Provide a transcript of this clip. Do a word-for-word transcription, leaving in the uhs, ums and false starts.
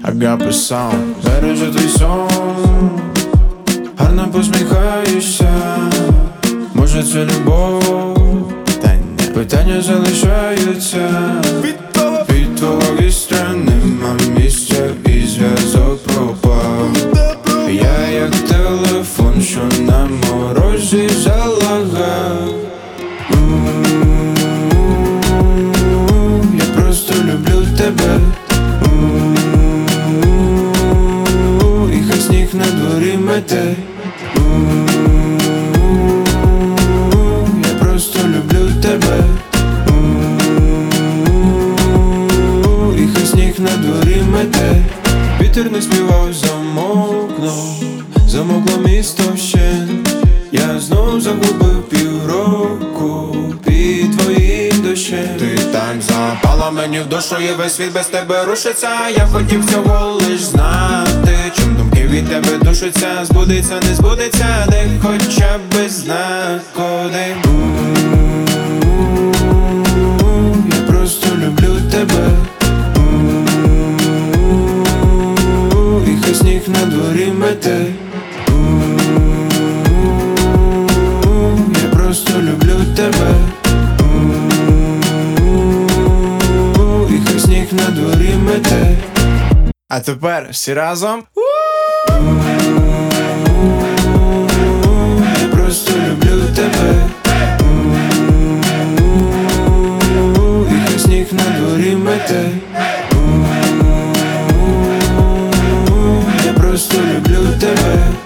Агапи саунд береже твій сон, гарно посміхаєшся. Може це любов? Та ні. Питання залишаються. Від твого сторони нема місця і зв'язок пропав. Я як телефон, що на морозі залагав. Я просто люблю тебе. І хай сніг на дворі мете. Я просто люблю тебе. І хай сніг на дворі мете. Вітер не співав, замовкнув, замокло місто вщент. Я знов загубив півроку під твоїм дощем. Ти так запала мені в душу, і весь світ без тебе рушиться. Я хотів цього лиш знати, чим думки від тебе душаться. Збудеться, не збудеться, де хоча б знак коди. Я просто люблю тебе. І хай сніг на дворі мете. Я просто люблю тебе. І хай сніг на дворі мете. А тепер всі разом. Я просто люблю тебе. І хай сніг на дворі мете. Я просто люблю тебе.